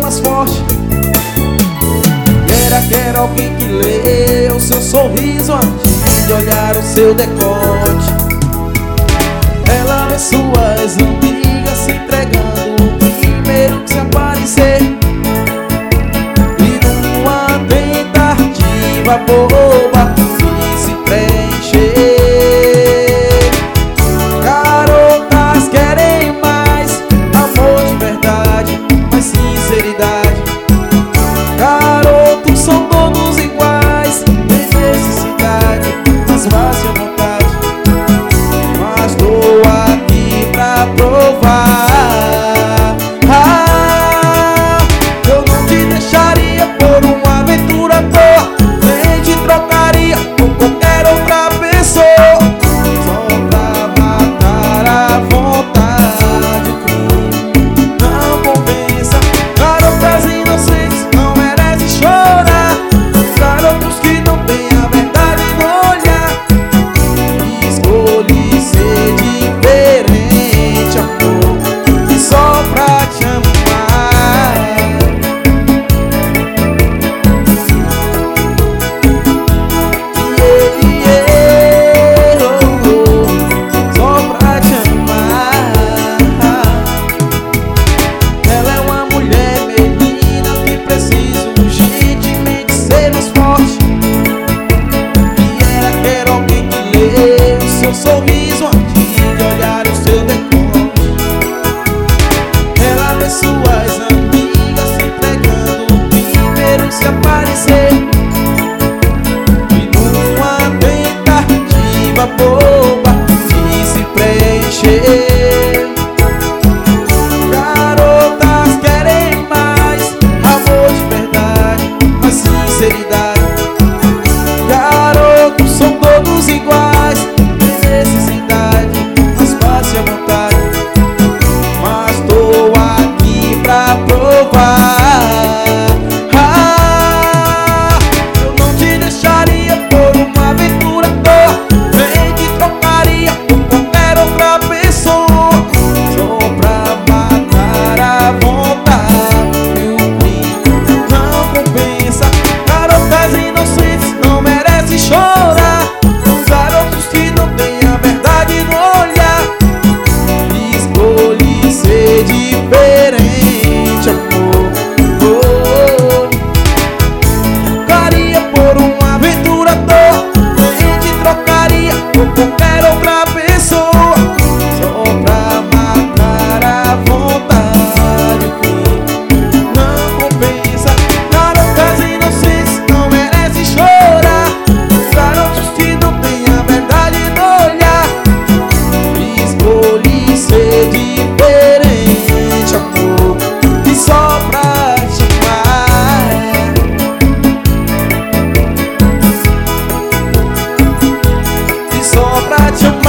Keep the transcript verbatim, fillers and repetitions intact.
mais forte. Quero, quero alguém que lê o seu sorriso antes de olhar o seu decote. Ela vê suas amigas se entregando o primeiro que se aparecer, e numa tentativa boba de se preencher. Garotas querem mais amor de verdade, mais sinceridade. Garotos são todos iguais, tem necessidade, mas fácil à vontade. Mas tô aqui pra provar. Ah, eu não te deixaria por uma aventura à toa, nem te trocaria por qualquer outra pessoa, só pra matar a vontade que não compensa. Garotas inocentes não merecem chorar, garotos que não têm a verdade no olhar. Escolhi ser diferente, amor, e só pra te amar. Yeah, yeah, oh, oh, só pra te amar. Ela é uma mulher menina que precisa urgentemente ser mais forte. E ela quer alguém que lê o seu sorriso antes de olhar o seu decote. Ela vê suas amigas se entregando o primeiro que se aparecer, e numa tentativa boba de se preencher. Garotas querem mais amor de verdade, mais sinceridade. Garotos são todos iguais, tem necessidade, mas fácil à vontade. Mas tô aqui pra provar. Ah, eu não te deixaria por uma aventura à toa, nem te trocaria por qualquer outra pessoa, só pra matar a vontade. E o crime não compensa. Garotas inocentes não merecem chorar, garotos que não têm a verdade no olhar. Escolhi ser diferente, amor. Oh, trocaria por uma aventura à toa, nem te trocaria por qualquer outra pessoa, só pra matar a vontade que não compensa. Garotas inocentes não merecem chorar, garotos que não têm a verdade no olhar. Escolhi ser diferente, amor, e só pra te amar. E só pra te amar.